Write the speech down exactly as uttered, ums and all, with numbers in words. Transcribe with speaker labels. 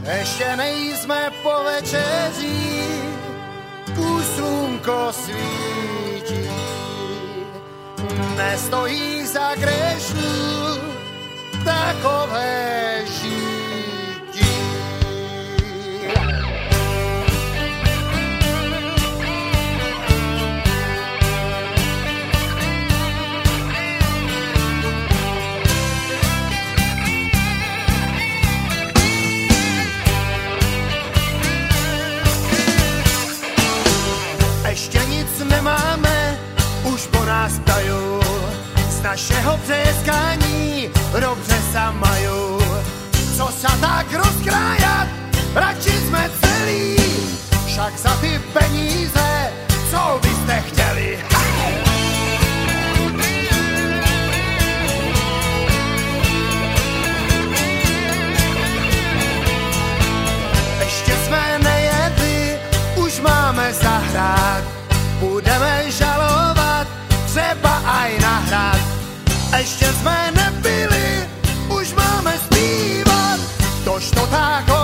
Speaker 1: ešte nejsme po večeři, už slunko svíti, nestojí za grešnú takové žití. Ešte nic nemáme, už po nás ptajú, z našeho přeskání dobře sa majú. Co sa tak rozkrájat, radši sme celí, však za ty peníze, co byste chtěli. Ešte sme nejedli, už máme zahrát, budeme žalovat, třeba aj nahrát. Ešte sme nepili, už máme zpívat, tož to tak